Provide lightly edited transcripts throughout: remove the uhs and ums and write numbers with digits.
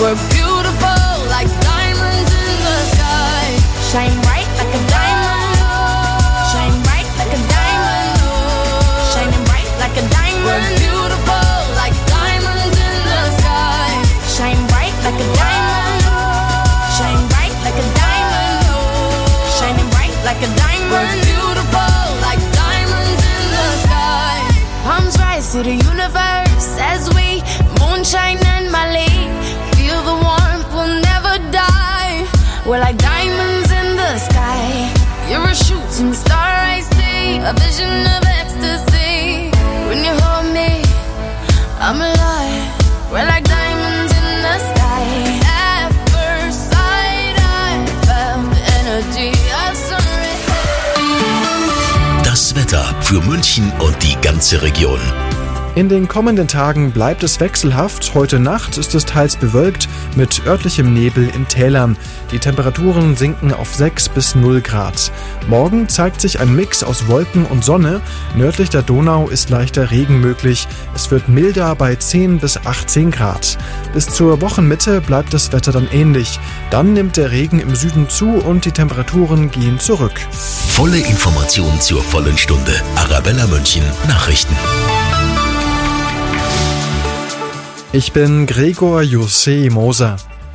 We're beautiful like diamonds in the sky. Shine bright like a diamond. Shine bright like a diamond. Shining bright like a diamond. We're beautiful like diamonds in the sky. Shine bright like a diamond. Shine bright like a diamond. Shining bright like a diamond. We're beautiful like diamonds in the sky. Palms rise to the universe as we moonshine and Mali. Feel the warmth, we'll never die. We're like diamonds in the sky. You're a shooting star I see, a vision of ecstasy. When you hold me, I'm alive. We're like diamonds in the sky. At first sight I felt the energy of surrender. Das Wetter für München und die ganze Region. In den kommenden Tagen bleibt es wechselhaft. Heute Nacht ist es teils bewölkt mit örtlichem Nebel in Tälern. Die Temperaturen sinken auf 6 bis 0 Grad. Morgen zeigt sich ein Mix aus Wolken und Sonne. Nördlich der Donau ist leichter Regen möglich. Es wird milder bei 10 bis 18 Grad. Bis zur Wochenmitte bleibt das Wetter dann ähnlich. Dann nimmt der Regen im Süden zu und die Temperaturen gehen zurück. Volle Information zur vollen Stunde. Arabella München Nachrichten. Ich bin Gregor José Moser.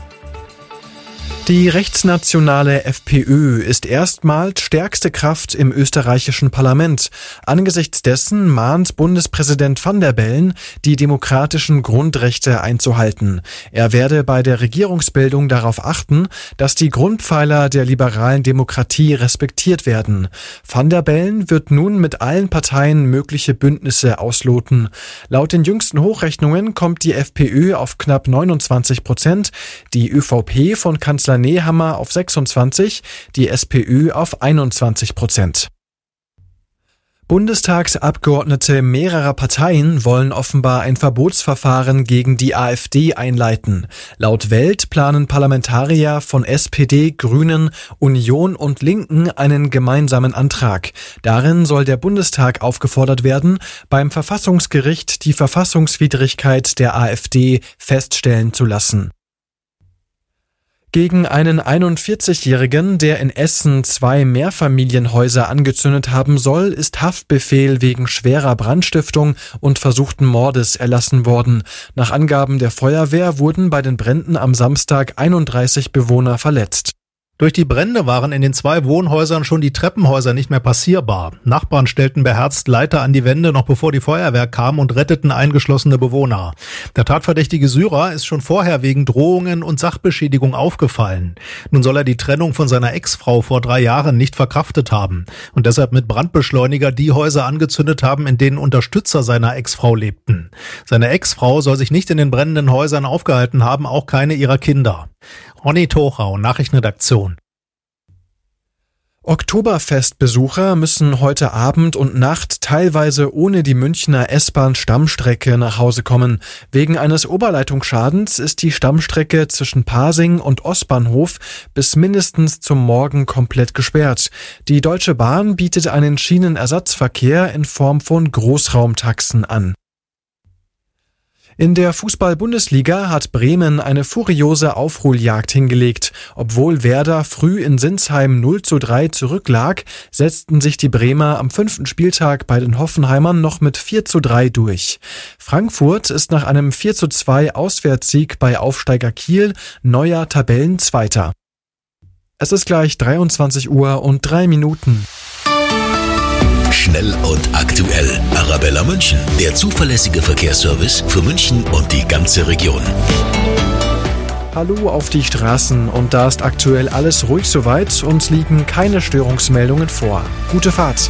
Die rechtsnationale FPÖ ist erstmals stärkste Kraft im österreichischen Parlament. Angesichts dessen mahnt Bundespräsident Van der Bellen, die demokratischen Grundrechte einzuhalten. Er werde bei der Regierungsbildung darauf achten, dass die Grundpfeiler der liberalen Demokratie respektiert werden. Van der Bellen wird nun mit allen Parteien mögliche Bündnisse ausloten. Laut den jüngsten Hochrechnungen kommt die FPÖ auf knapp 29%, die ÖVP von Kanzler Nehammer auf 26%, die SPÖ auf 21%. Bundestagsabgeordnete mehrerer Parteien wollen offenbar ein Verbotsverfahren gegen die AfD einleiten. Laut Welt planen Parlamentarier von SPD, Grünen, Union und Linken einen gemeinsamen Antrag. Darin soll der Bundestag aufgefordert werden, beim Verfassungsgericht die Verfassungswidrigkeit der AfD feststellen zu lassen. Gegen einen 41-Jährigen, der in Essen 2 Mehrfamilienhäuser angezündet haben soll, ist Haftbefehl wegen schwerer Brandstiftung und versuchten Mordes erlassen worden. Nach Angaben der Feuerwehr wurden bei den Bränden am Samstag 31 Bewohner verletzt. Durch die Brände waren in den 2 Wohnhäusern schon die Treppenhäuser nicht mehr passierbar. Nachbarn stellten beherzt Leiter an die Wände, noch bevor die Feuerwehr kam, und retteten eingeschlossene Bewohner. Der tatverdächtige Syrer ist schon vorher wegen Drohungen und Sachbeschädigung aufgefallen. Nun soll er die Trennung von seiner Ex-Frau vor 3 Jahren nicht verkraftet haben und deshalb mit Brandbeschleuniger die Häuser angezündet haben, in denen Unterstützer seiner Ex-Frau lebten. Seine Ex-Frau soll sich nicht in den brennenden Häusern aufgehalten haben, auch keine ihrer Kinder. Ronny Tochau, Nachrichtenredaktion. Oktoberfestbesucher müssen heute Abend und Nacht teilweise ohne die Münchner S-Bahn-Stammstrecke nach Hause kommen. Wegen eines Oberleitungsschadens ist die Stammstrecke zwischen Pasing und Ostbahnhof bis mindestens zum Morgen komplett gesperrt. Die Deutsche Bahn bietet einen Schienenersatzverkehr in Form von Großraumtaxen an. In der Fußball-Bundesliga hat Bremen eine furiose Aufholjagd hingelegt. Obwohl Werder früh in Sinsheim 0:3 zurücklag, setzten sich die Bremer am 5. Spieltag bei den Hoffenheimern noch mit 4:3 durch. Frankfurt ist nach einem 4:2 Auswärtssieg bei Aufsteiger Kiel neuer Tabellenzweiter. Es ist gleich 23:03. Schnell und aktuell. Arabella München, der zuverlässige Verkehrsservice für München und die ganze Region. Hallo auf die Straßen, und da ist aktuell alles ruhig soweit und liegen keine Störungsmeldungen vor. Gute Fahrt.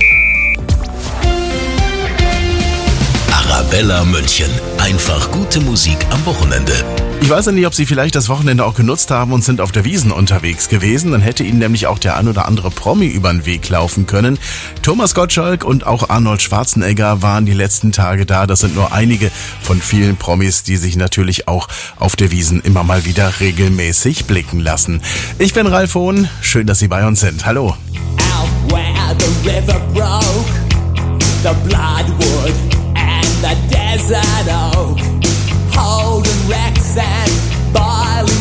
Arabella München, einfach gute Musik am Wochenende. Ich weiß ja nicht, ob Sie vielleicht das Wochenende auch genutzt haben und sind auf der Wiesn unterwegs gewesen. Dann hätte Ihnen nämlich auch der ein oder andere Promi über den Weg laufen können. Thomas Gottschalk und auch Arnold Schwarzenegger waren die letzten Tage da. Das sind nur einige von vielen Promis, die sich natürlich auch auf der Wiesn immer mal wieder regelmäßig blicken lassen. Ich bin Ralf Hohn. Schön, dass Sie bei uns sind. Hallo. Out where the river broke, the bloodwood and the desert oak, holding wrecks and barley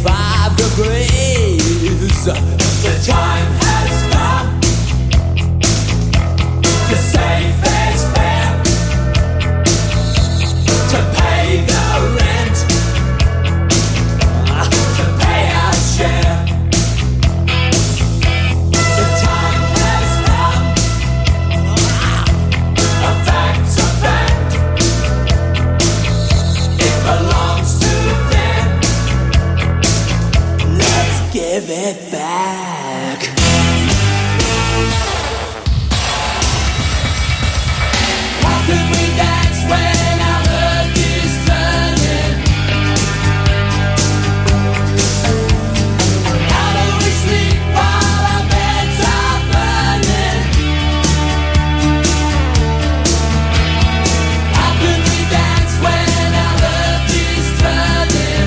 45 degrees. The time has come to say fair's fair, to pay the rent, to pay our share. The time has come, a fact's a fact, it belongs to them. Let's give it back. How can we dance when our earth is turning? How do we sleep while our beds are burning? How can we dance when our earth is turning?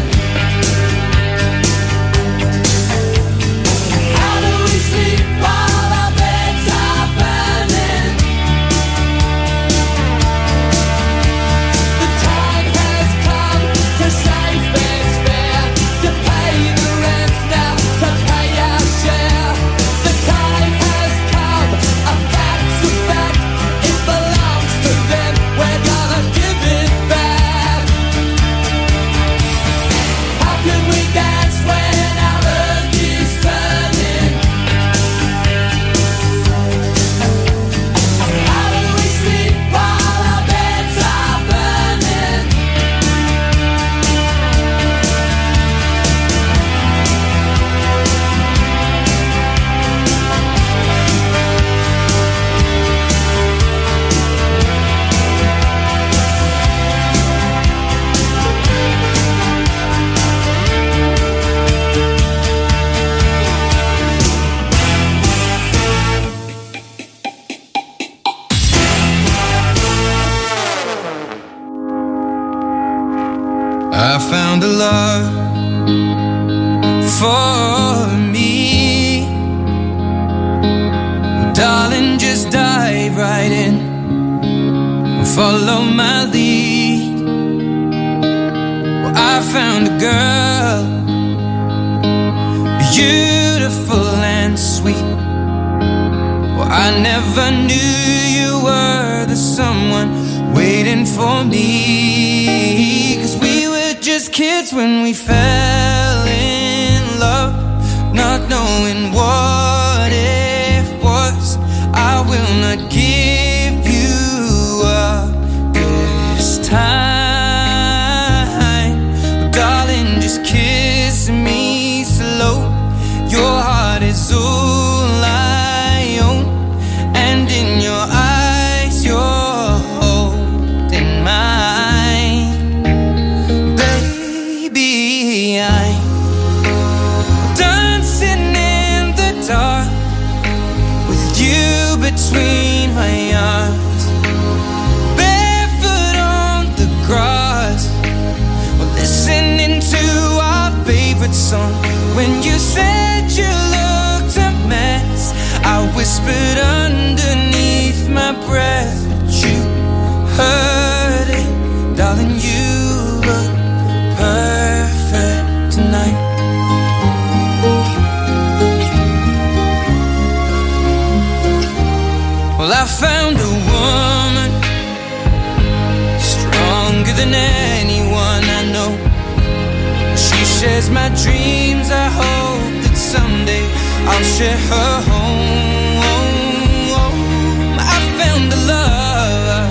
How do we sleep while our beds are burning? The time has come to say fair's fair, to pay the rent now, to pay our share. The time has come, a fact's a fact, it belongs to them, we're gonna give it back. How can we dance when our earth is turning? How do we sleep while our beds are burning? I found a love for me. Well, darling, just dive right in and follow my lead. Well, I found a girl, beautiful and sweet. Well, I never knew you were the someone waiting for me. 'Cause we were just kids when we fell in love, not knowing what it was. I will not give you up this time. Darling, just kiss me slow. Your heart is all I own, and in your eyes you're holding mine. Baby, I'm dancing in the dark with you between my arms, barefoot on the grass. We're listening to our favorite song. When you said you looked a mess, I whispered underneath my breath, but you heard it. Darling, you look perfect tonight. Well, I found a woman stronger than anyone I know. She shares my dreams. I hope that someday I'll share her home. I found a love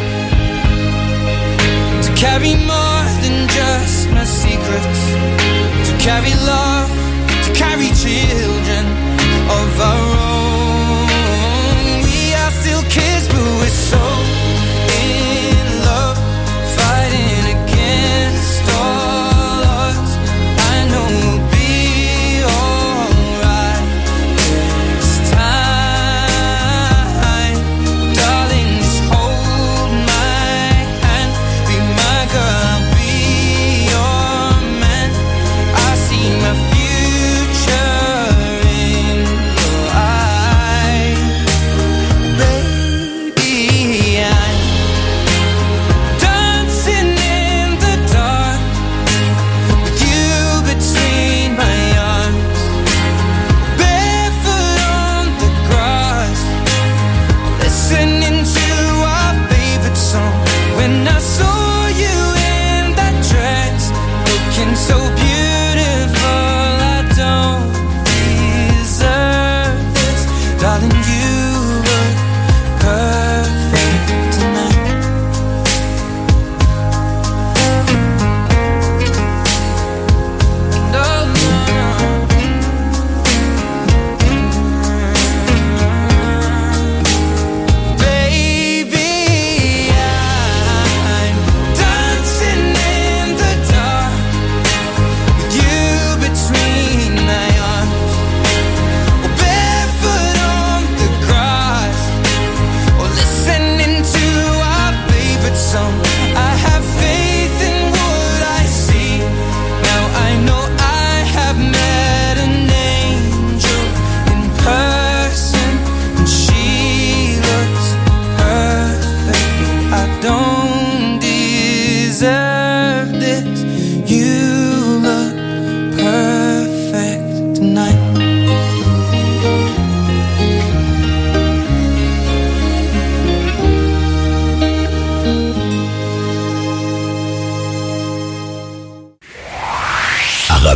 to carry more than just my secrets, to carry love, to carry children of our own. We are still kids, but we're so in love, fighting against all odds. I know we'll be alright this time. Darling, just hold my hand, be my girl, I'll be your man. I see my future in your eyes. Baby,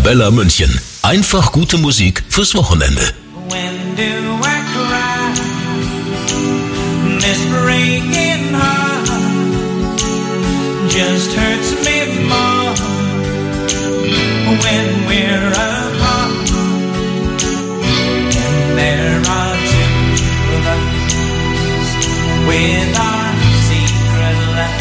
Arabella München. Einfach gute Musik fürs Wochenende. When do I cry? This breaking heart just hurts me more when we're apart. And there are two of us with our secret love.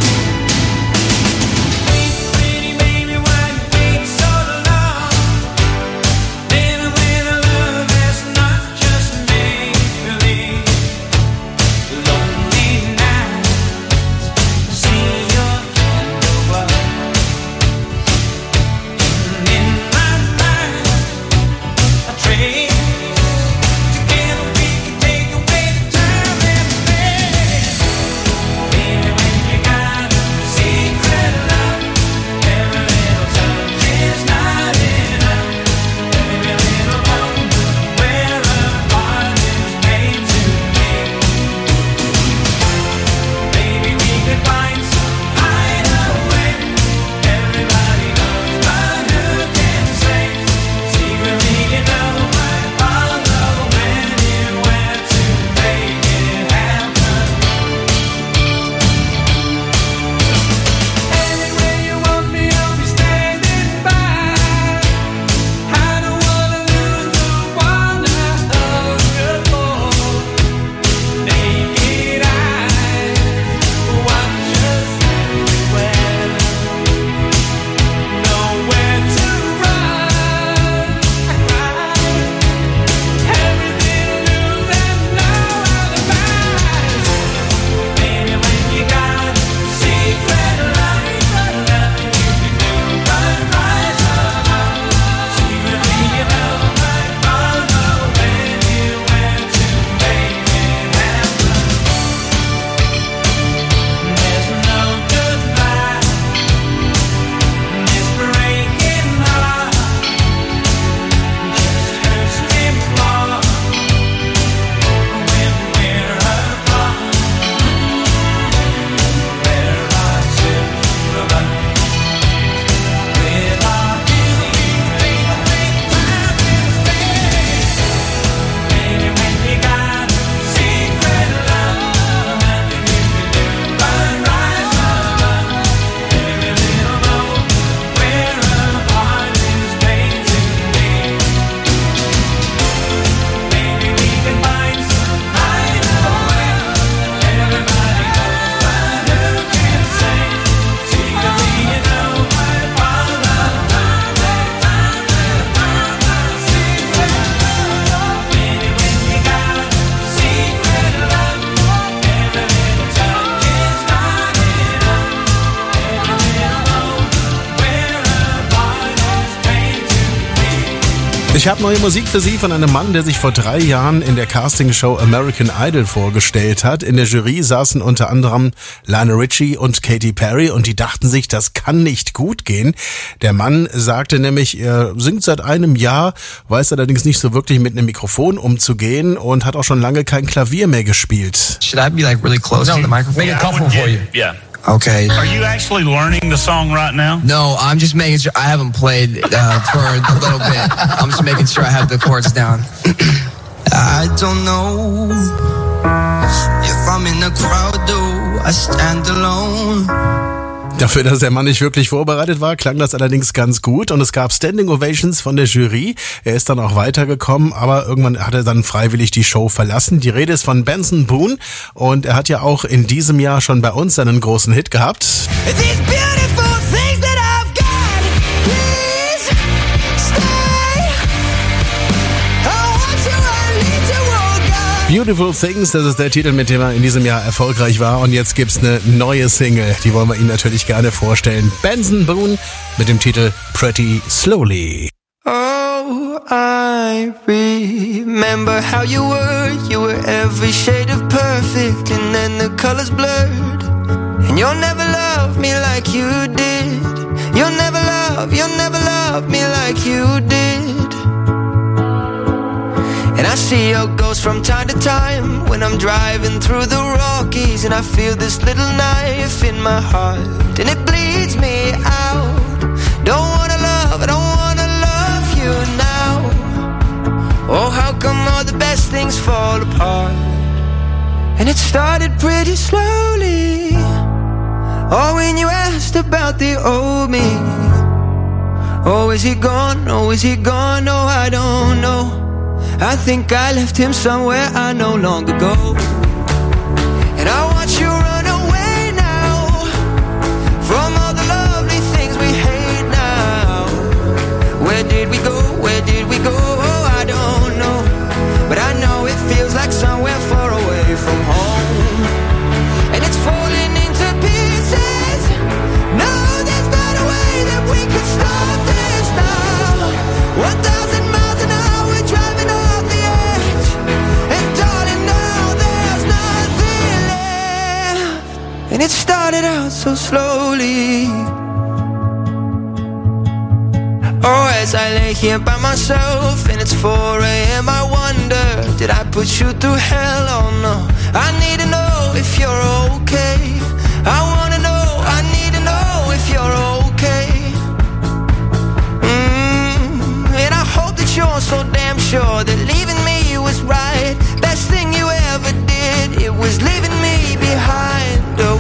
Ich habe neue Musik für Sie von einem Mann, der sich vor 3 Jahren in der Castingshow American Idol vorgestellt hat. In der Jury saßen unter anderem Lionel Richie und Katy Perry und die dachten sich, das kann nicht gut gehen. Der Mann sagte nämlich, er singt seit einem Jahr, weiß allerdings nicht so wirklich mit einem Mikrofon umzugehen und hat auch schon lange kein Klavier mehr gespielt. Should I be like really close to the microphone? Make it comfortable for you. Yeah. Okay. Are you actually learning the song right now? No, I'm just making sure. I haven't played for a little bit. I'm just making sure I have the chords down. I don't know if I'm in a crowd, do I stand alone? Dafür, dass der Mann nicht wirklich vorbereitet war, klang das allerdings ganz gut und es gab Standing Ovations von der Jury. Er ist dann auch weitergekommen, aber irgendwann hat er dann freiwillig die Show verlassen. Die Rede ist von Benson Boone und er hat ja auch in diesem Jahr schon bei uns einen großen Hit gehabt. Beautiful Things, das ist der Titel, mit dem er in diesem Jahr erfolgreich war. Und jetzt gibt's eine neue Single, die wollen wir Ihnen natürlich gerne vorstellen. Benson Boone mit dem Titel Pretty Slowly. Oh, I remember how you were every shade of perfect, and then the colors blurred. And you'll never love me like you did. You'll never love me like you did. And I see your ghost from time to time when I'm driving through the Rockies, and I feel this little knife in my heart, and it bleeds me out. Don't wanna love, I don't wanna fall apart. And it started pretty slowly. Oh, when you asked about the old me. Oh, is he gone? Oh, is he gone? No, I don't know. I think I left him somewhere I know long ago. And I watch you run away now from all the lovely things we hate now. Where did we go? Where did we go? Oh, I don't know. But I know it feels like somewhere far away from home. And it's falling into pieces. No, there's not a way that we can stop this now. 1,000 miles an hour driving off the edge. And darling, now there's nothing left. And it started out so slowly. Oh, as I lay here by myself and it's 4 a.m. I wonder, did I put you through hell? Oh no, I need to know if you're okay. I wanna know, I need to know if you're okay. And I hope that you're so damn sure that leaving me was right. Best thing you ever did, it was leaving me behind. Oh,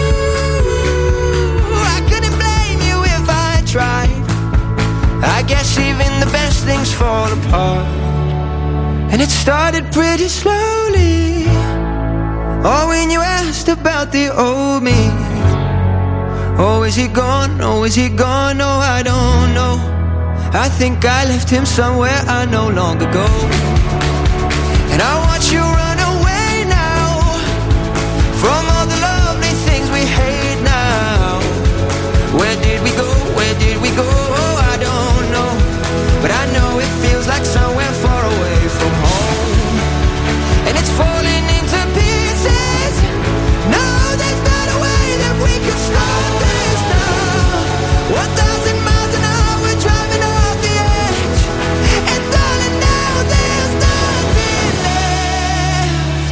I couldn't blame you if I tried. I guess even the best things fall apart. And it started pretty slowly. Oh, when you asked about the old me. Oh, is he gone? Oh, is he gone? No, I don't know. I think I left him somewhere I know long ago. And I watch you run away now from all the lovely things we hate now. Where did we go? Where did we go? Oh, I don't know. But I know it feels like somewhere far away from home. And it's falling into pieces. No, there's not a way that we can stop this now. 1,000 miles an hour driving off the edge. And darling, now there's nothing left.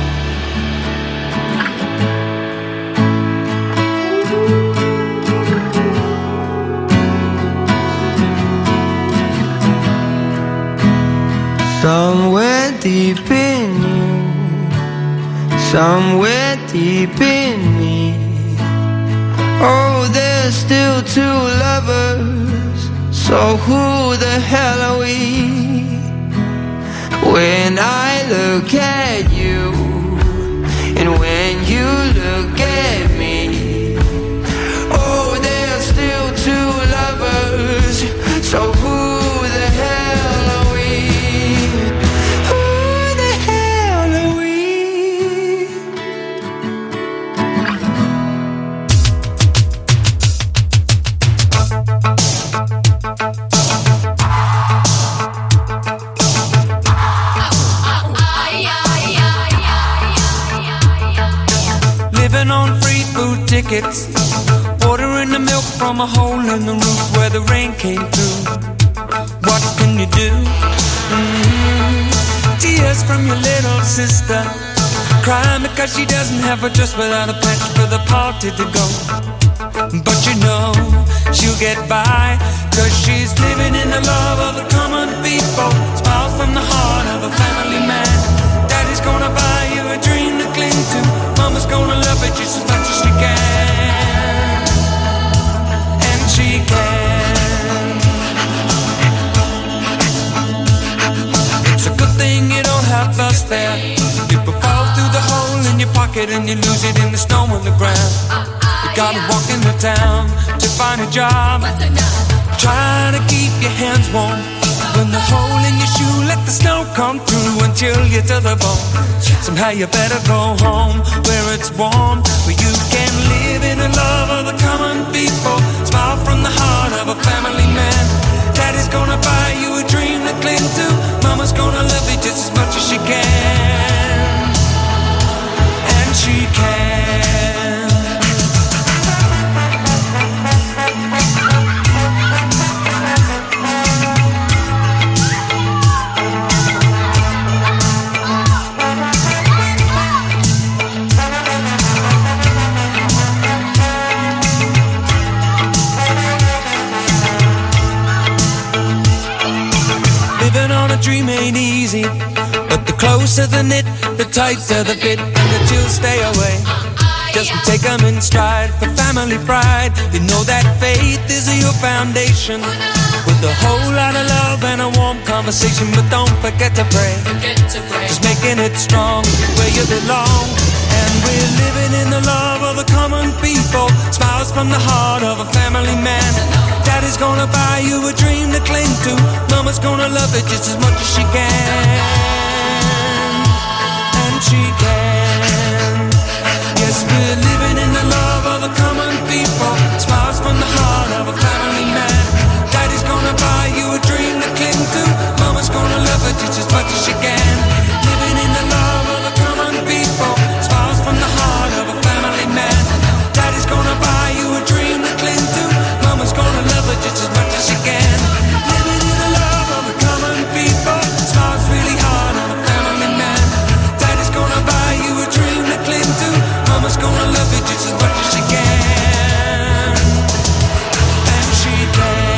Somewhere deep in you, somewhere deep in me. Oh, there's still two lovers. So who the hell are we? When I look at you, and when you look at me. Oh, there's still two lovers. So who the hell are we? Tickets, ordering the milk from a hole in the roof where the rain came through. What can you do? Tears from your little sister, crying because she doesn't have a dress without a patch for the party to go. But you know she'll get by, cause she's living in the love of the common people. Smiles from the heart of a family man. Daddy's gonna buy you a dream to cling to. Mama's gonna love it just as much as she can. And she can. It's a good thing you don't have us there. You fall through the hole in your pocket and you lose it in the snow on the ground. You gotta walk into town to find a job. Try to keep your hands warm. When the hole in your shoe, let the snow come through and chill you to the bone. Somehow you better go home where it's warm, where you can live in the love of the common people. Smile from the heart of a family man. Daddy's gonna buy you a dream to cling to. Mama's gonna love you just as much as she can. And she can. Dream ain't easy. But the closer the knit, the tighter the fit, and the chills stay away. Just take them in stride for family pride. You know that faith is your foundation, with a whole lot of love and a warm conversation. But don't forget to pray, just making it strong where you belong. And we're living in the love of the common people, smiles from the heart of a family man. Daddy's gonna buy you a dream to cling to, Mama's gonna love it just as much as she can. And she can. Yes, we're living in the love of the common people, smiles from the heart of a family man. Daddy's gonna buy you a dream to cling to, Mama's gonna love it just as much as she can. Living in the love of the common people, smiles from the heart of a family man. Daddy's gonna buy you a dream to cling to, Mama's gonna love it just as much as she can. Living in the love of the common people, smiles really hard on a family man. Daddy's gonna buy you a dream to cling to, Mama's gonna love it just as much as she can. And she can.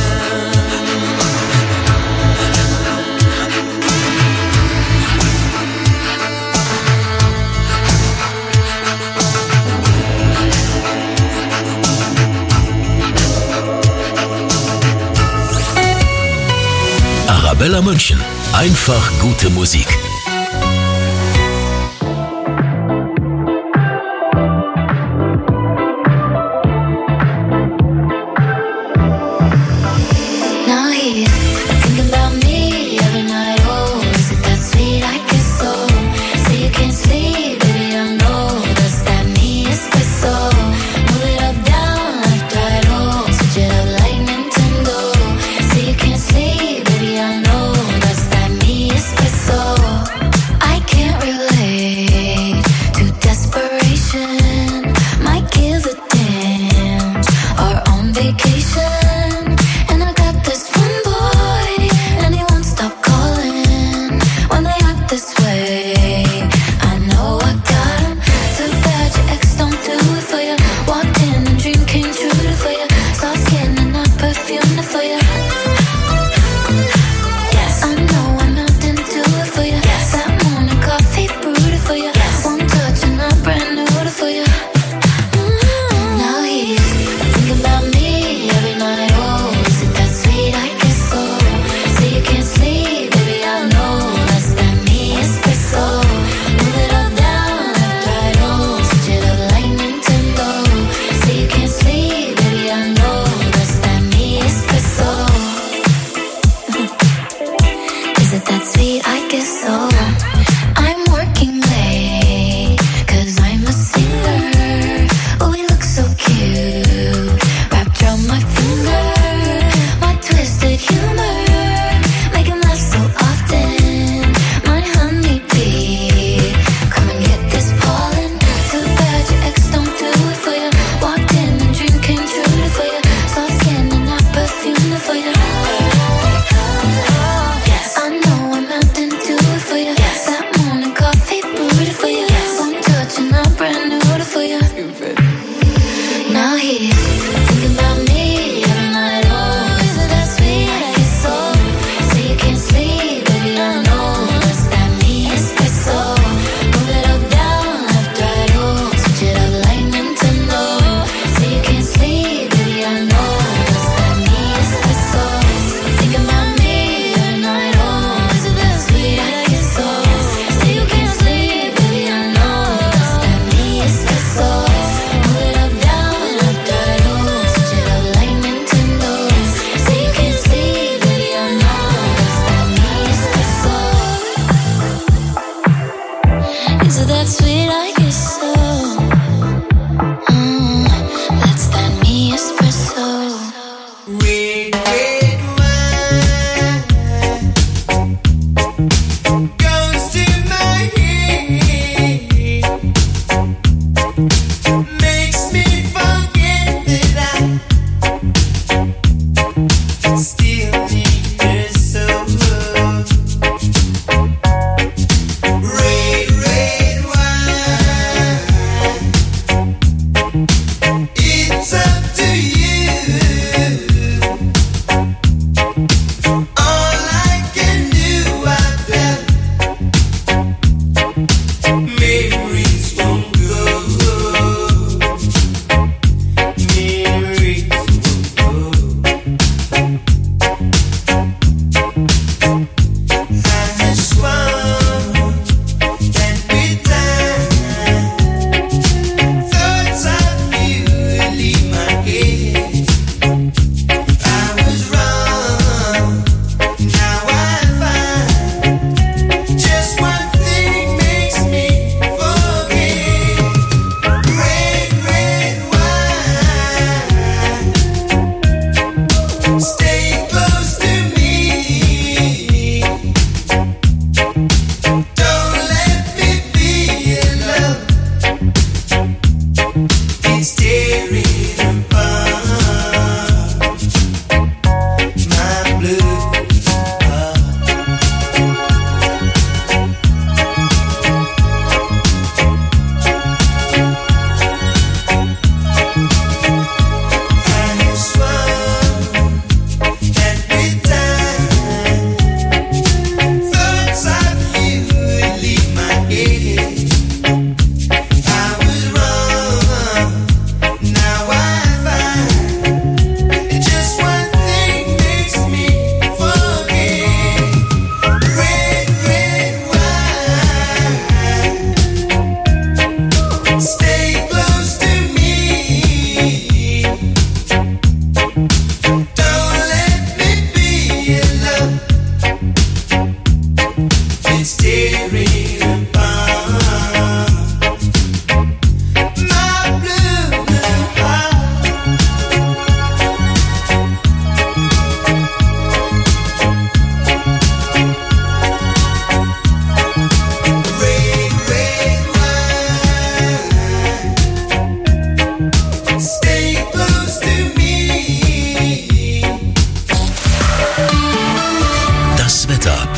Arabella München. Einfach gute Musik. Now he's thinking about me every night. Oh, is it that sweet? I guess so. Say you can't sleep, baby, I know. Does that mean it's so? Move it up, down, left, right, oh. Switch it up like Nintendo. Say you can't sleep, baby, I know. Does that mean it's so? I can't relate to desperation. Might give a dance or on vacation. And I got this one boy, and he won't stop calling when they act this way. I know I got him. Too bad your ex don't do it for you. Walked in and dream came true for you. Soft skin and not perfume for you. Yes, I know I'm out and do it for you. Yes, that morning coffee brewed for you. Yes, one touch and I'm brand new for you. Now he's thinking about me every night. Oh, is it that sweet? I guess so. Say you can't sleep, baby, I know. That's that me espresso. Move it up, down, left, right, oh. Switch it up like Nintendo. Say you can't sleep, baby, I know. That's that me espresso. Is it that sweet? I guess so. I'm working late, 'cause I'm a singer. Oh, we look so cute, wrapped around my finger. My twisted humor, make him laugh so often. My honeybee, come and get this pollen. Too bad your ex don't do it for you. Walked in and dream came true for you. Soft skin and not perfume for you. Yes, I know I'm out and do it for you.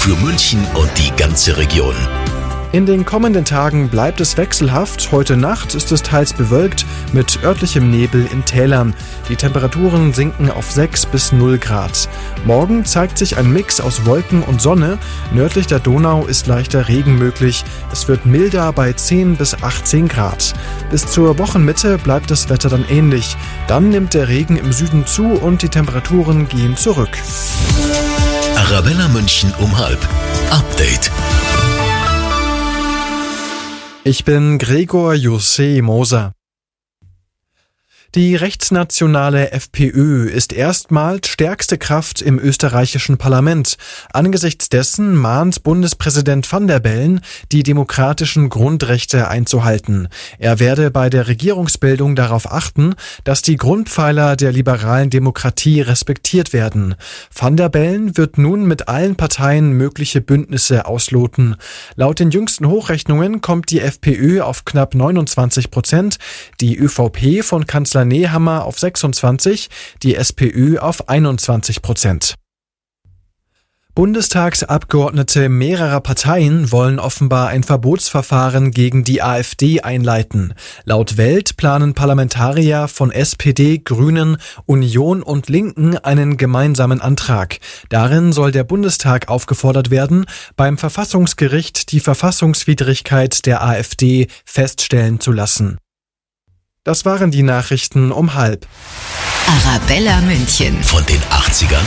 für München und die ganze Region. In den kommenden Tagen bleibt es wechselhaft. Heute Nacht ist es teils bewölkt mit örtlichem Nebel in Tälern. Die Temperaturen sinken auf 6 bis 0 Grad. Morgen zeigt sich ein Mix aus Wolken und Sonne. Nördlich der Donau ist leichter Regen möglich. Es wird milder bei 10 bis 18 Grad. Bis zur Wochenmitte bleibt das Wetter dann ähnlich. Dann nimmt der Regen im Süden zu und die Temperaturen gehen zurück. Arabella München um 12:30. Update. Ich bin Gregor José Moser. Die rechtsnationale FPÖ ist erstmals stärkste Kraft im österreichischen Parlament. Angesichts dessen mahnt Bundespräsident Van der Bellen, die demokratischen Grundrechte einzuhalten. Er werde bei der Regierungsbildung darauf achten, dass die Grundpfeiler der liberalen Demokratie respektiert werden. Van der Bellen wird nun mit allen Parteien mögliche Bündnisse ausloten. Laut den jüngsten Hochrechnungen kommt die FPÖ auf knapp 29%, die ÖVP von Kanzler Nehammer auf 26%, die SPÖ auf 21%. Bundestagsabgeordnete mehrerer Parteien wollen offenbar ein Verbotsverfahren gegen die AfD einleiten. Laut Welt planen Parlamentarier von SPD, Grünen, Union und Linken einen gemeinsamen Antrag. Darin soll der Bundestag aufgefordert werden, beim Verfassungsgericht die Verfassungswidrigkeit der AfD feststellen zu lassen. Das waren die Nachrichten um 12:30. Arabella München. Von den 80ern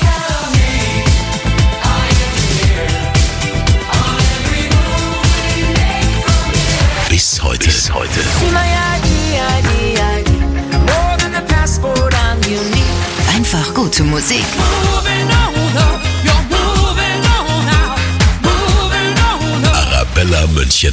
bis heute. Einfach gute Musik. Arabella München.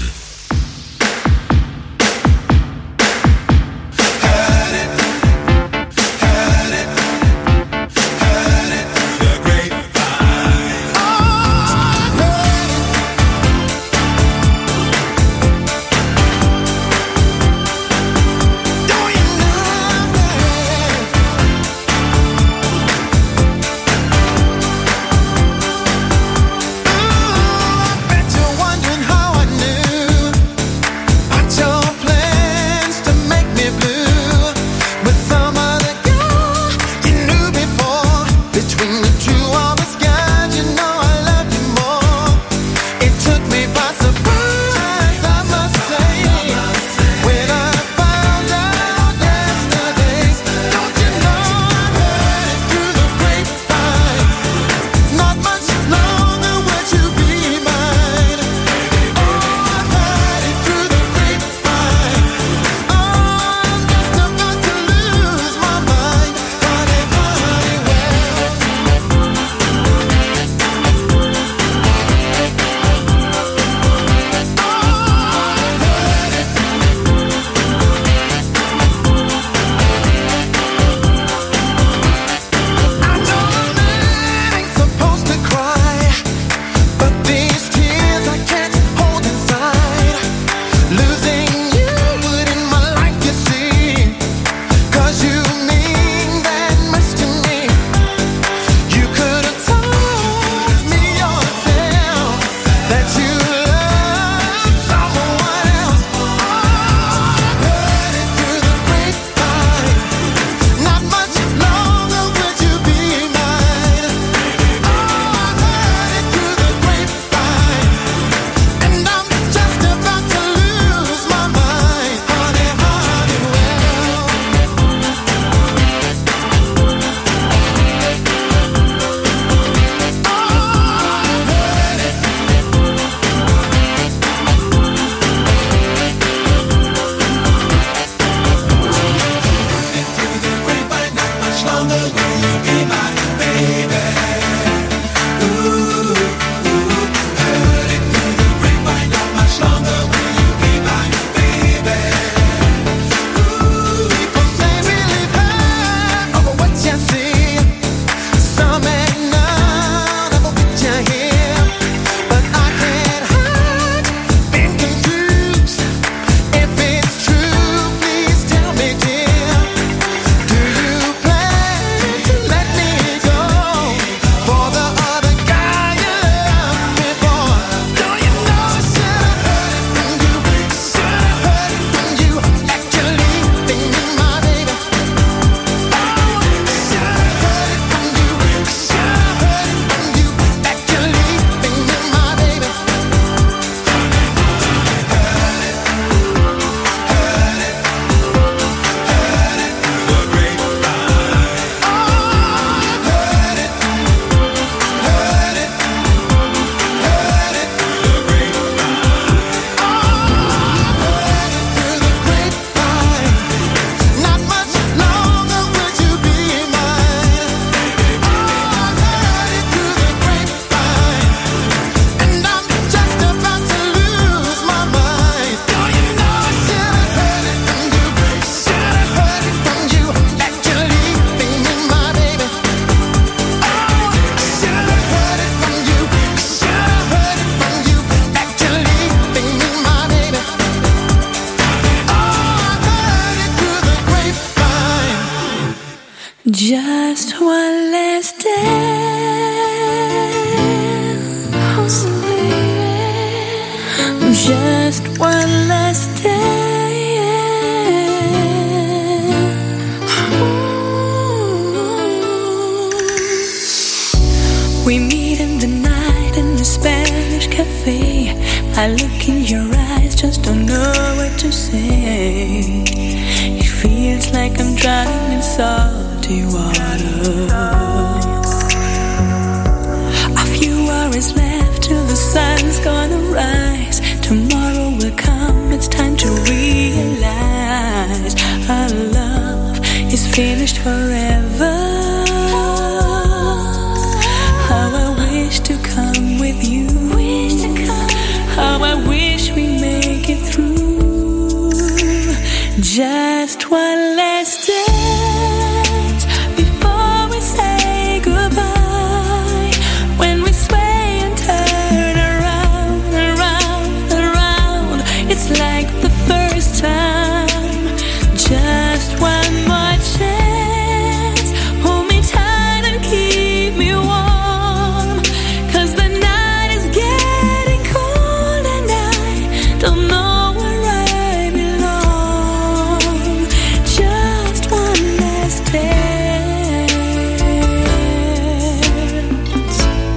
Just one last day. We meet in the night in the Spanish cafe. I look in your eyes, just don't know what to say. It feels like I'm drowning in salty water. A few hours left till the sun's gonna rise. Tomorrow will come, it's time to realize our love is finished forever. How I wish to come with you. How I wish we make it through. Just one last dance before we say goodbye. When we sway and turn around, around, around, it's like the first time. Just one more chance. Hold me tight and keep me warm. 'Cause the night is getting cold and I don't know where I belong. Just one last dance.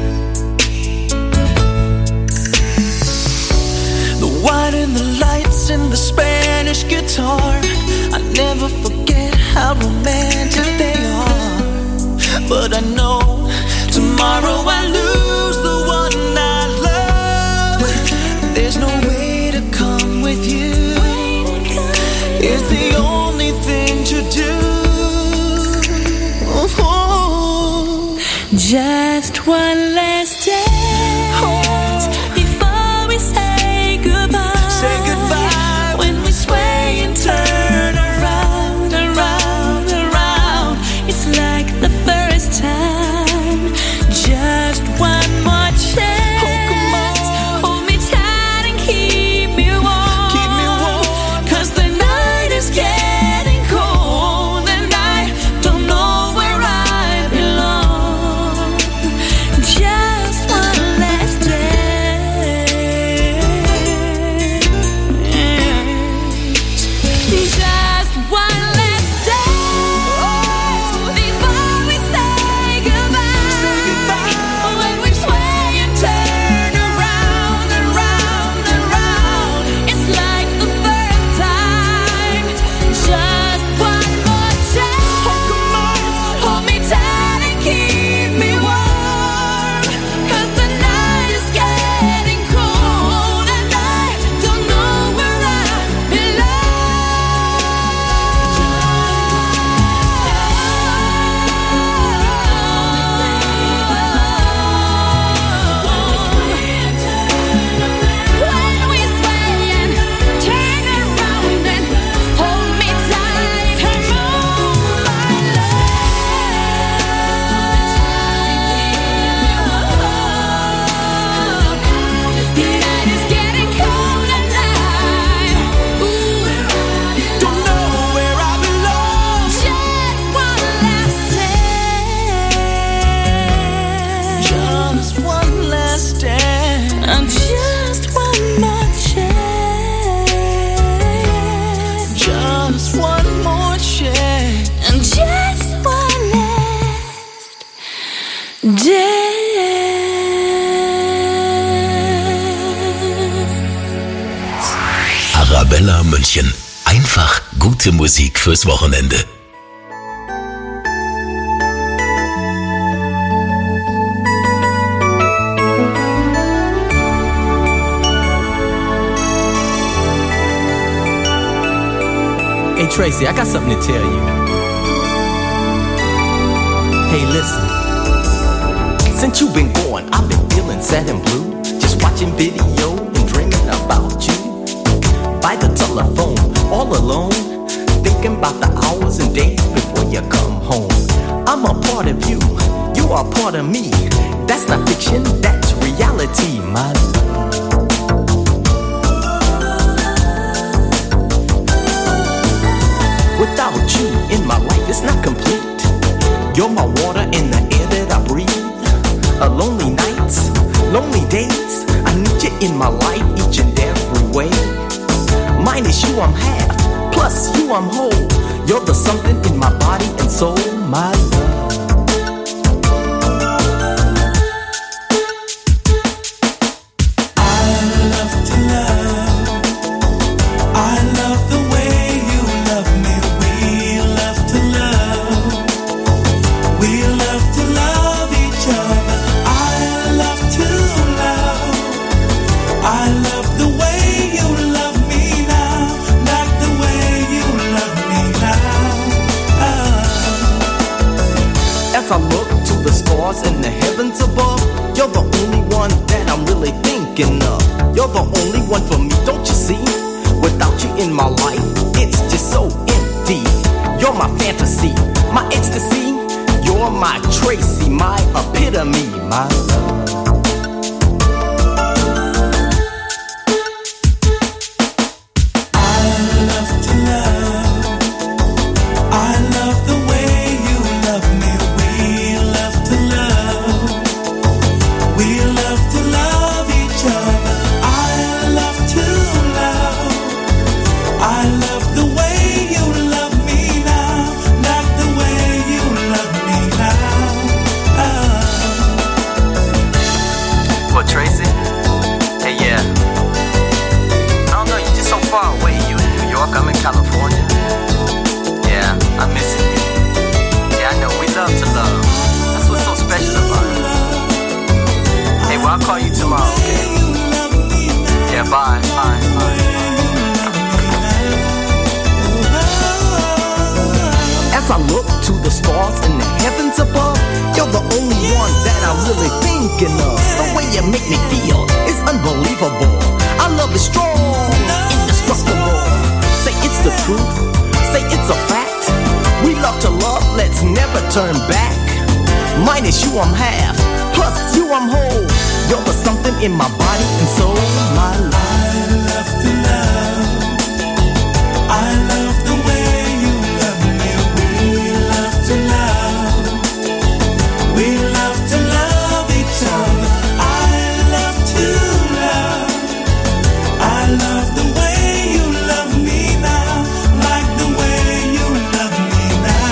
The white and the lights and the Spanish guitar, I never forget how romantic they are. But I know tomorrow I lose the one I love. There's no way to come with you. It's the only thing to do. Just one last dance before we say goodbye. Say goodbye. When we sway and turn around, around, around, it's like the first time. Just one more chance. Oh, come on. Hold me tight and keep me warm. Keep me warm. 'Cause the night is getting cold and I don't know where I belong. Just one last dance. Just one last dance before we say goodbye. When we sway and turn around, around, around, it's like the first time. Just one more chance. Hold me tight and keep me warm. 'Cause the night is getting cold and I don't know where I When we sway and turn around and hold me tight, come on, my love. The night is getting cold and I Don't know where I belong. just one last dance. Just one last dance. And just one more chance. Just one more chance. And just one last dance. Arabella München. Einfach gute Musik fürs Wochenende. Hey Tracy, I got something to tell you. Hey, listen. Since you've been gone, I've been feeling sad and blue. Just watching video and dreaming about you. By the telephone, all alone, thinking about the hours and days before you come home. I'm a part of you, you are part of me. That's not fiction, that's reality, my love. Without you in my life, it's not complete. You're my water and the air that I breathe. Lonely nights, lonely days, I need you in my life each and every you I'm half, plus you I'm whole. You're the something in my body and soul, my love. As I look to the stars in the heavens above, you're the only one that I'm really thinking of. You're the only one for me, don't you see? Without you in my life, it's just so empty. You're my fantasy, my ecstasy. You're my Tracy, my epitome, my love. As I look to the stars in the heavens above, you're the only one that I'm really thinking of. The way you make me feel is unbelievable. Our love is strong, indestructible. Say it's the truth, say it's a fact. We love to love, let's never turn back. Minus you I'm half, plus you I'm whole. You're the something in my body and soul, my life. I love to love, I love the way you love me. We love to love, we love to love each other. I love to love, I love the way you love me now, like the way you love me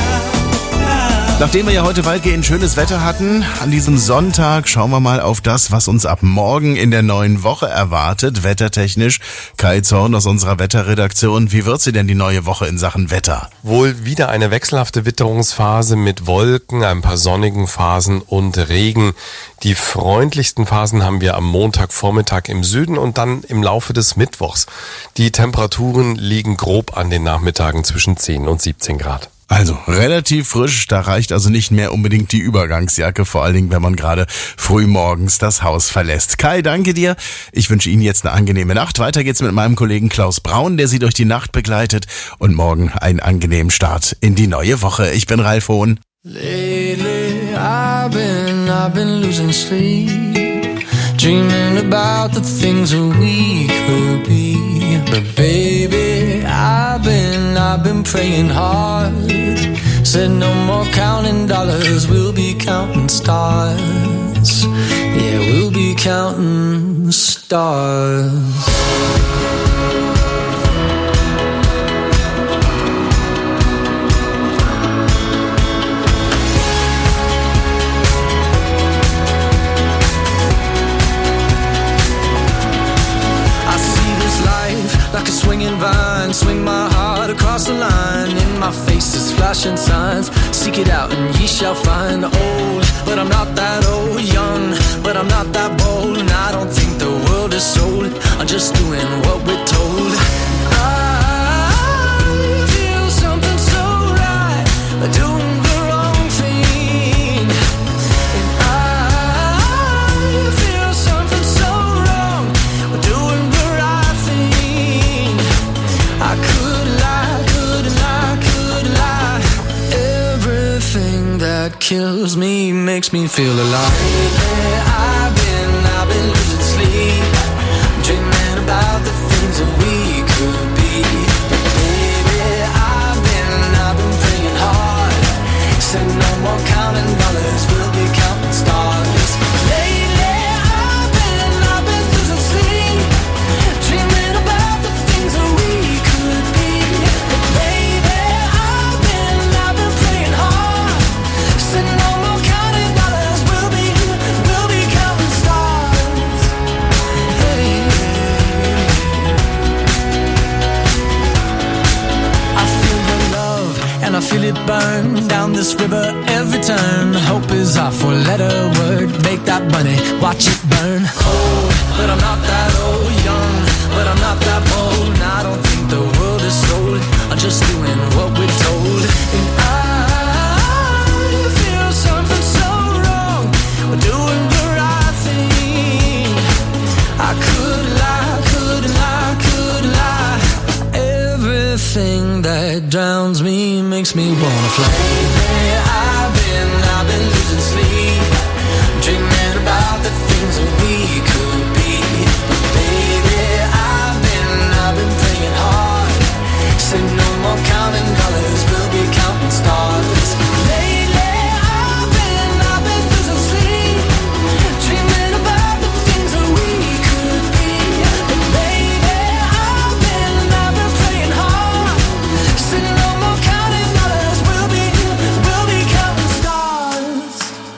now. Nachdem wir ja heute weitgehend schönes Wetter hatten, an diesem Sonntag schauen wir mal auf das, was uns ab morgen in der neuen Woche erwartet, wettertechnisch. Kai Zorn aus unserer Wetterredaktion, wie wird sie denn die neue Woche in Sachen Wetter? Wohl wieder eine wechselhafte Witterungsphase mit Wolken, ein paar sonnigen Phasen und Regen. Die freundlichsten Phasen haben wir am Montagvormittag im Süden und dann im Laufe des Mittwochs. Die Temperaturen liegen grob an den Nachmittagen zwischen 10 und 17 Grad. Also relativ frisch, da reicht also nicht mehr unbedingt die Übergangsjacke, vor allen Dingen, wenn man gerade früh morgens das Haus verlässt. Kai, danke dir. Ich wünsche Ihnen jetzt eine angenehme Nacht. Weiter geht's mit meinem Kollegen Klaus Braun, der Sie durch die Nacht begleitet, und morgen einen angenehmen Start in die neue Woche. Ich bin Ralf Hohn. Lately I've been losing sleep, dreaming about the things that we could be. But baby, I've been praying hard. Said no more counting dollars, we'll be counting stars. Yeah, we'll be counting stars. Like a swinging vine, swing my heart across the line. In my face is flashing signs. Seek it out and ye shall find. Old, but I'm not that old. Young, but I'm not that bold. And I don't think the world is sold. I'm just doing what we're told. I feel something so right, doing the wrong thing. And I feel something so wrong, doing the right thing. I could lie. Everything that kills me makes me feel alive. Lately, I've been losing sleep, dreaming about the things that we could be. Baby, I've been praying hard. Said no more counting dollars, we'll be counting stars. Lately, I've been losing sleep, dreaming about the things that we could four-letter word. Make that money, watch it burn. Old, but I'm not that old. Young, but I'm not that bold. And I don't think the world is sold. I'm just doing what we're told. And I feel something so wrong. We're doing the right thing. I could lie, could lie, could lie. Everything that drowns me makes me wanna fly. I've been losing sleep, dreaming about the things that we could be. But baby, I've been playing hard. Said no more counting dollars, we'll be counting stars. Lately, I've been losing sleep, dreaming about the things that we could be. But baby, I've been playing hard. Said no more counting dollars, we'll be counting stars.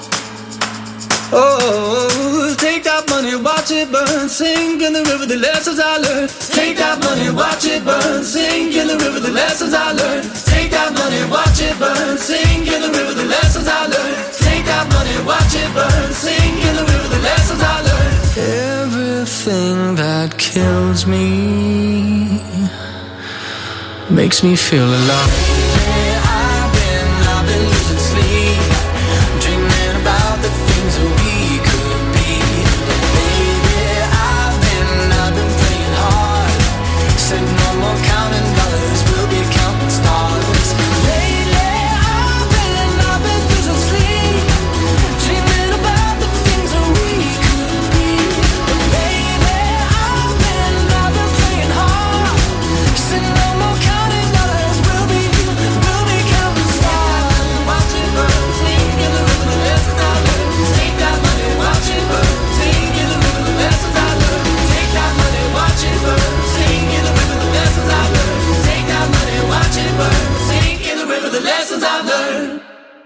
Oh, take that money, watch it burn, sink in the river, the lessons I learned. Take that money, watch it burn, sink in the river, the lessons I learned. Take that money, watch it burn, sink in the river, the lessons I learned. Take that money, watch it burn, sink in the river, the lessons I learned. Everything that kills me makes me feel alive. I've been losing sleep, dreaming about the things that we could be. Baby, I've been playing hard. Said no more counting dollars, we'll be counting stars. Lately, I've been losing sleep, dreaming about the things that we could be. But baby, I've been playing hard. Said no more counting dollars, we'll be counting stars. Watch it burn, sink in the river, the lessons I learned. Take that money, watch it burn, sink in the river, the lessons I learned. Take that money, watch it burn, sink in the river, the lessons I learned. Take that money, watch it burn, sink in the river, the lessons I learned.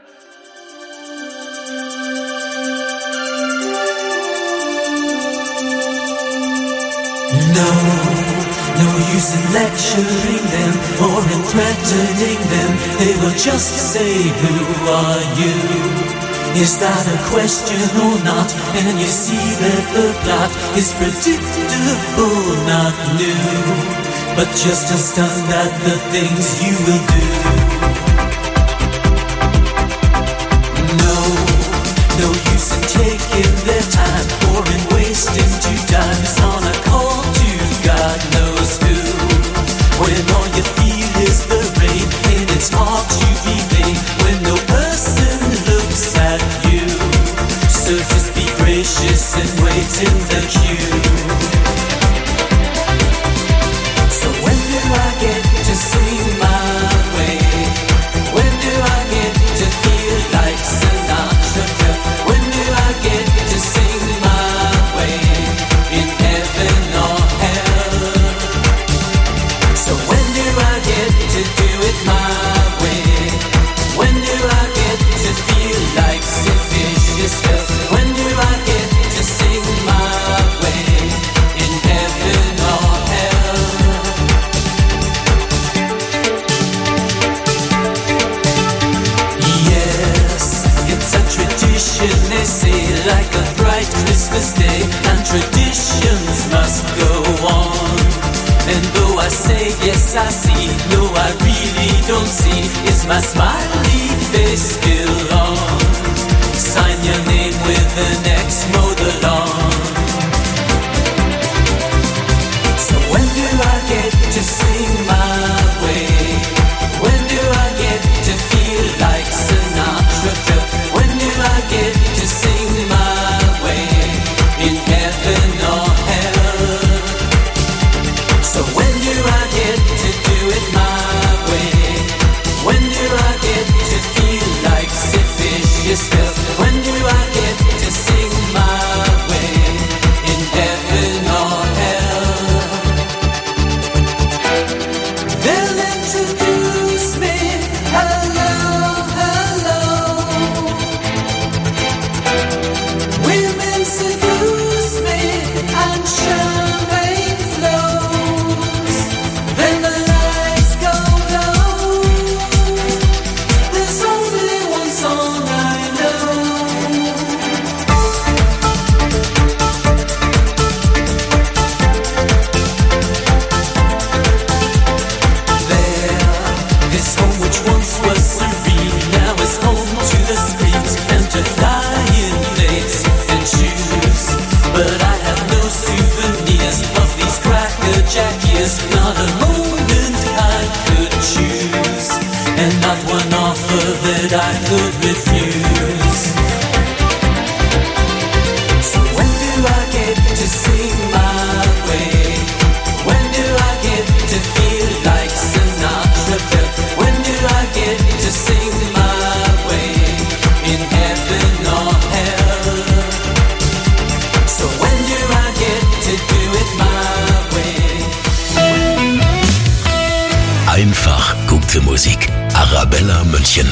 No use in lecturing them or in threatening them. They will just say, who are you? Is that a question or not? And you see that the plot is predictable, not new, but just as stunned at the things you will do. No use in taking their time or in wasting 2 times on a call to God knows who. When all you feel is the rain and it's hard to be vain when no person looks at you. So just be gracious and wait in the queue. So when do I get to sing my way? When do I get to feel like Sinatra? When do I get to sing my way in heaven or hell? So when do I get to do it my way? When do I get to feel like Sid Vicious? When do I get to sing my way in heaven or hell? Yes, it's a tradition, they say, like a bright Christmas day, and traditions must go on. And though I say yes I see, no I really don't see, is my smiley face still on? Sign your name with an X, mow the lawn. So when do I get to sing my way? When do I get to feel like Sinatra? When do I get to sing my way in heaven or hell? So when do I get to do it my way? When do I get to feel like but I have no souvenirs of these crackerjack years. Not a moment I could choose, and not one offer that I could refuse. So when do I get to sing my way? When do I get to feel like Sinatra? When do I get to sing my way in heaven or hell? So when do I get to do it my way? Einfach gute Musik. Arabella München.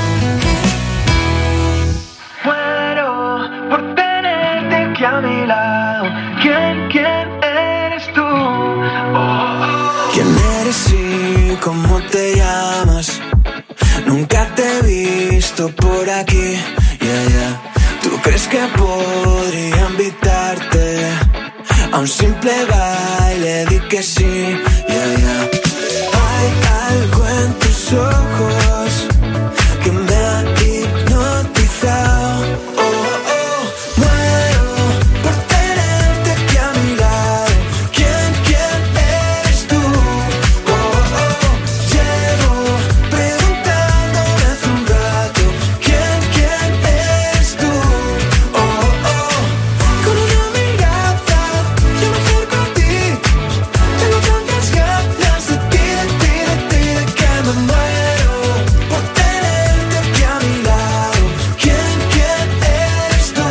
Muero por tenerte aquí a mi lado. ¿Quién eres tú? ¿Quién eres y cómo te llamas? Nunca te he visto por aquí, ¿Tú crees que podría invitarte a un simple baile? Di que sí, Hay algo en tus ojos que me ha hipnotizado. Muero por tenerte aquí a mi lado. ¿Quién eres tú? Llevo preguntándome hace un rato. ¿Quién eres tú? Con una mirada yo me acerco a ti. Tengo tantas ganas de ti, que me muero por tenerte aquí a mi lado. ¿Quién eres tú?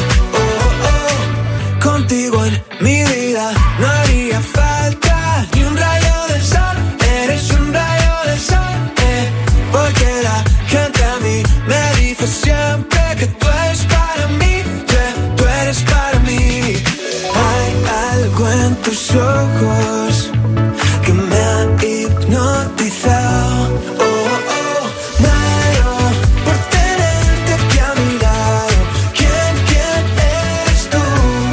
Contigo en mi vida no haría falta ni un rayo del sol. Eres un rayo del sol, porque la gente a mí me dice siempre que tú eres para mí, tú eres para mí. Hay algo en tus ojos que me ha hipnotizado. Muero por tenerte aquí a mi lado. ¿Quién eres tú?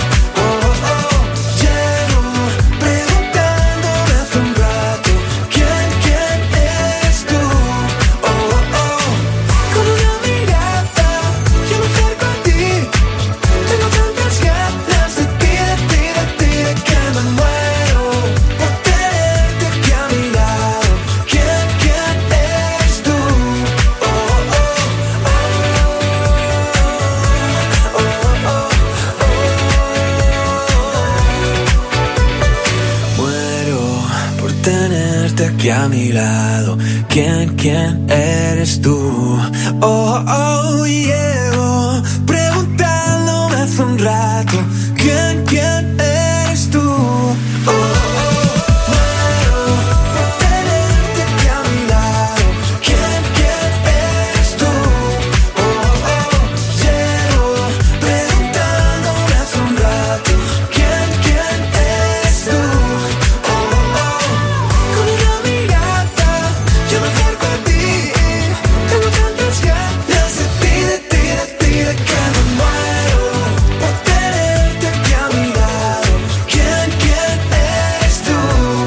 Llevo preguntándome hace un rato. ¿Quién eres tú? Con una mirada yo me acerco a ti. Tengo tantas ganas de ti, que me muero por tenerte aquí a mi lado. ¿Quién eres tú? Muero por tenerte aquí a mi lado. ¿Quién eres tú? Llevo preguntándome hace un rato. ¿Quién eres tú? Muero por tenerte aquí a mi lado. ¿Quién eres tú? Llevo preguntándome hace un rato. ¿Quién eres tú? Con una mirada yo me acerco a ti. Tengo tantas ganas de ti, que me muero por tenerte aquí a mi lado. ¿Quién eres tú?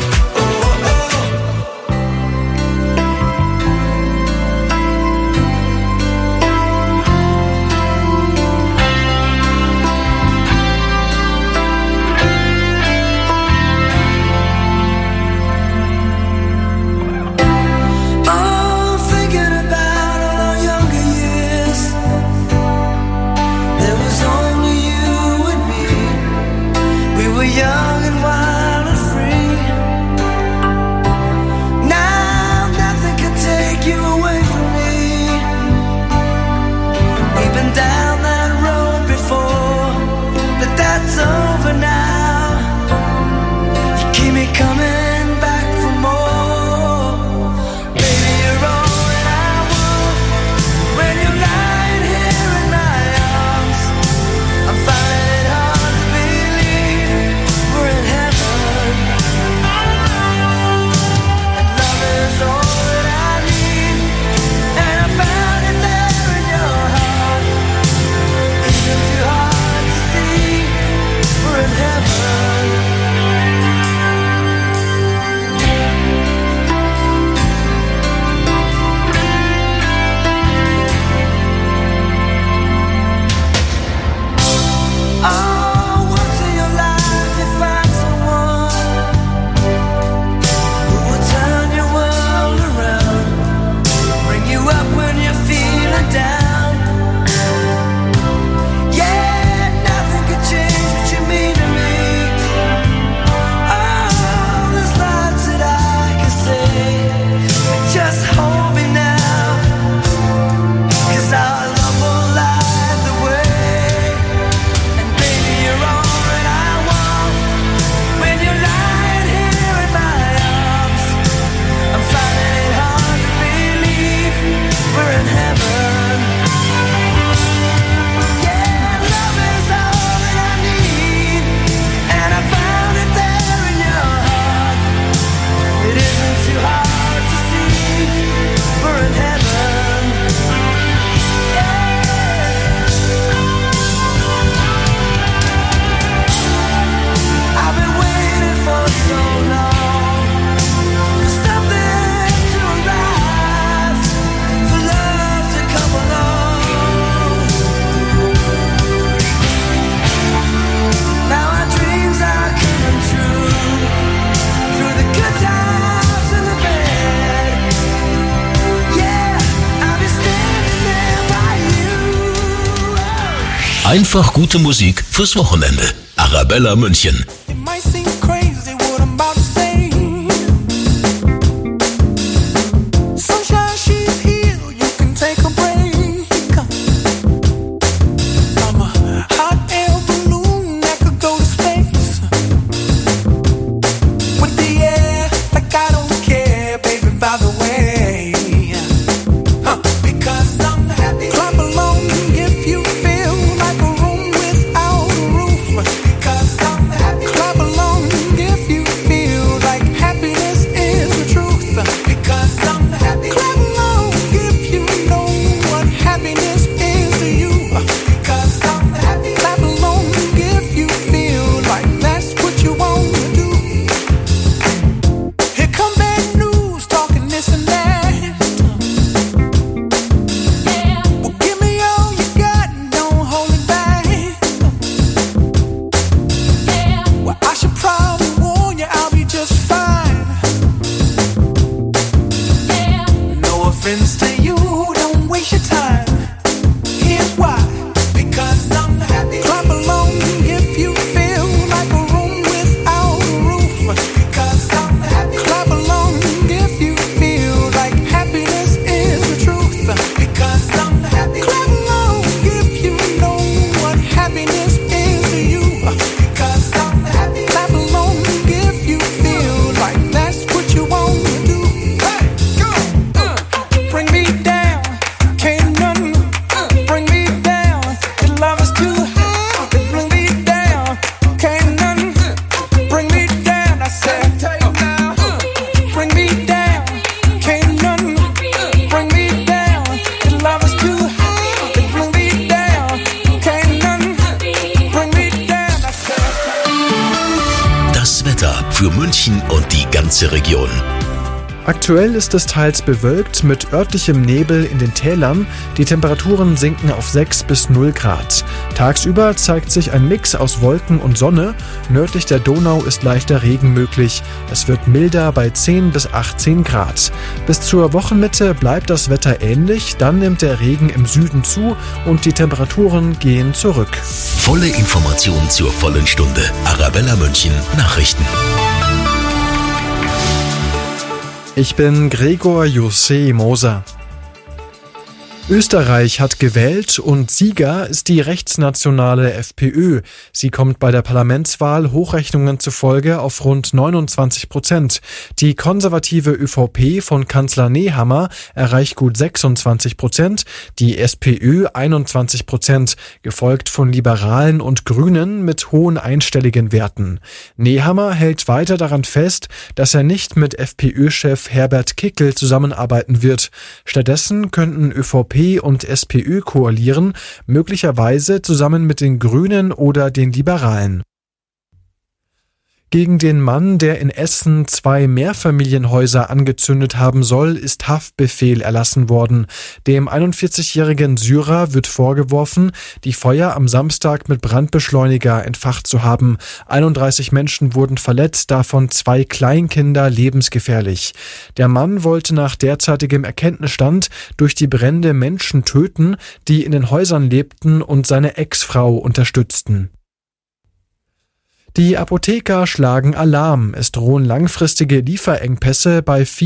Oh, thinking about all our younger years. There was only you and me. We were young and wild and free. Now nothing can take you away from me. We've been down that road before, but that's over now. You keep me coming back for more. Baby, you're all that I want. When you're lying here in my arms, I'm finding it hard to believe we're in Einfach gute Musik fürs Wochenende. Arabella München. It might seem crazy what I'm about to say. Sunshine, she's here, you can take a break. I'm a hot air balloon that could go to space. With the air, like I don't care, baby, by the way. Because I'm happy. Clap along if you feel like a room without a roof. Because I'm happy. Clap along if you feel like happiness is the truth. Because I'm happy. Clap along if you know what happiness is to you. Because I'm happy. Clap along if you feel like that's what you want to do. Here come bad news, talking this and that. Well, give me all you got and don't hold it back. Well, I should probably warn you, I'll be just fine. No offense to you, don't waste your time. Here's why. Because I'm happy. Clap along if you feel like a room without a roof. Because I'm happy. Clap along if you feel like happiness is the truth. Because I'm happy. Clap along if you know what happiness is to you. Because I'm happy. Clap along if you feel like that's what you want to do. Hey, go! Bring me down, can't none bring me down. Your love is too high, bring me down, can't none bring me down. I said, bring me down, can't none bring me down. Your love is too high, bring me down, can't none bring me down. I said. Das Wetter für München und die ganze Region. Aktuell ist es teils bewölkt mit örtlichem Nebel in den Tälern. Die Temperaturen sinken auf 6 bis 0 Grad. Tagsüber zeigt sich ein Mix aus Wolken und Sonne. Nördlich der Donau ist leichter Regen möglich. Es wird milder bei 10 bis 18 Grad. Bis zur Wochenmitte bleibt das Wetter ähnlich. Dann nimmt der Regen im Süden zu und die Temperaturen gehen zurück. Volle Information zur vollen Stunde. Arabella München Nachrichten. Ich bin Gregor José Moser. Österreich hat gewählt und Sieger ist die rechtsnationale FPÖ. Sie kommt bei der Parlamentswahl Hochrechnungen zufolge auf rund 29%. Die konservative ÖVP von Kanzler Nehammer erreicht gut 26%, die SPÖ 21%, gefolgt von Liberalen und Grünen mit hohen einstelligen Werten. Nehammer hält weiter daran fest, dass er nicht mit FPÖ-Chef Herbert Kickl zusammenarbeiten wird. Stattdessen könnten ÖVP und SPÖ koalieren, möglicherweise zusammen mit den Grünen oder den Liberalen. Gegen den Mann, der in Essen 2 Mehrfamilienhäuser angezündet haben soll, ist Haftbefehl erlassen worden. Dem 41-jährigen Syrer wird vorgeworfen, die Feuer am Samstag mit Brandbeschleuniger entfacht zu haben. 31 Menschen wurden verletzt, davon 2 Kleinkinder lebensgefährlich. Der Mann wollte nach derzeitigem Erkenntnisstand durch die Brände Menschen töten, die in den Häusern lebten und seine Ex-Frau unterstützten. Die Apotheker schlagen Alarm. Es drohen langfristige Lieferengpässe bei